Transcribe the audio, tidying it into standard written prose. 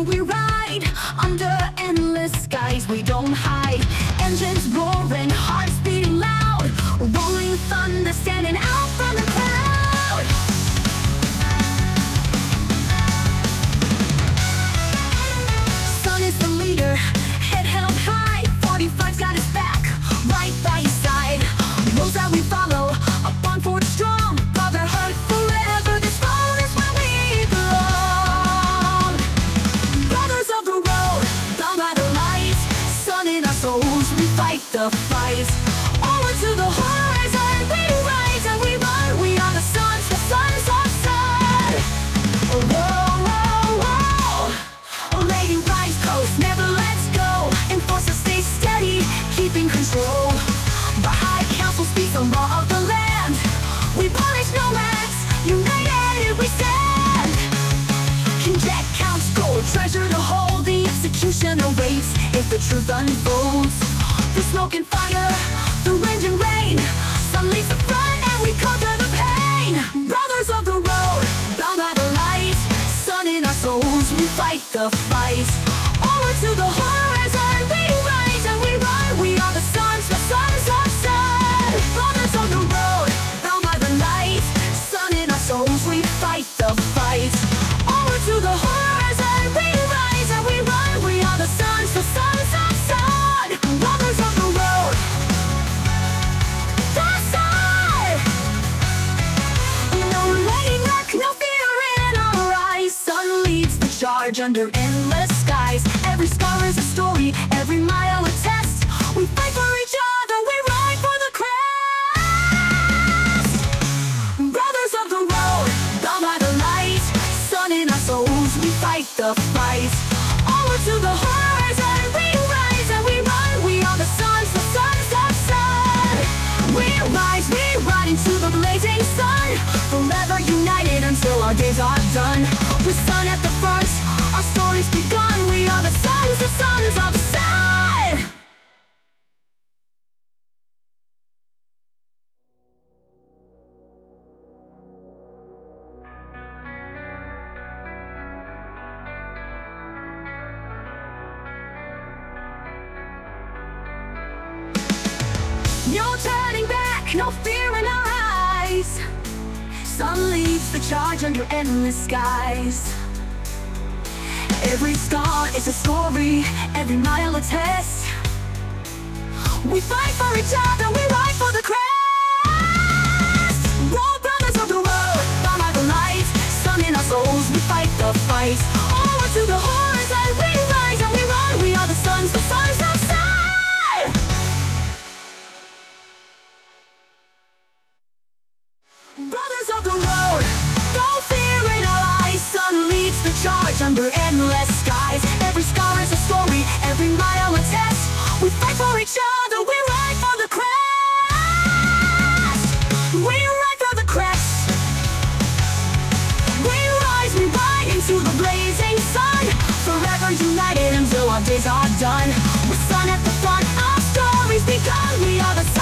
we ride under endless skies. We don't hide. Engines roaring, hearts beating loud, rolling thunder standing out from the cloud. Sun is the leader, head held high. 45's got his back, right by his side. Rules that we follow, a bond forged strong. Brotherhood forever, this road is where we belong. Brothers of the road, bound by the light. Sun in our souls, we fight the fight. Onward to the horizon, we rise and we run. We are the sons of sun. Whoa, whoa, whoa. Lady rise coast, never lets go. Enforcer stay steady, keeping control. The High Council speaks the law of the land. We punish nomads, united we stand. King Jack counts gold, treasure to hold. The executioner waits if the truth unfolds. The smoke and fire, the wind and rain. Sun leads the front and we conquer the pain. Brothers of the road, bound by the light. Sun in our souls, we fight the fight. Onward to the horizon, we rise and we run. We are the sons of sun. Brothers of the road, bound by the light. Sun in our souls, we fight the fight. Onward to the horizon, we rise and we run. We are the sons of sun. Brothers of the road, the sun. No letting back, no fear in our eyes. Sun leads the charge under endless skies. Every scar is a story, every mile a test. We fight for each other, we ride for the crest. Brothers of the road, bound by the light. Sun in our souls, we fight the fight. Onward to the horizon, we rise and we run. We are the sons of sun. We rise, we ride into the blazing sun. Forever united until our days are done. With sun at the front, our story's begun. We are the sons of sun. No turning back, no fear in our eyes. Sun leads the charge under endless skies. Every scar is a story, every mile a test. We fight for each other, we ride for the crest. Road brothers of the road, bound by the light. Sun in our souls, we fight the fight. Onward to the horizon, we rise and we run. We are the sons of sun. Brothers of the road, no fear in our eyes. Sun leads the charge under endless skies. Every scar is a story, every mile a test. We fight for each other, we ride for the crest. We ride for the crest. We rise, we ride into the blazing sun. Forever united until our days are done. With sun at the front, our stories begun. We are the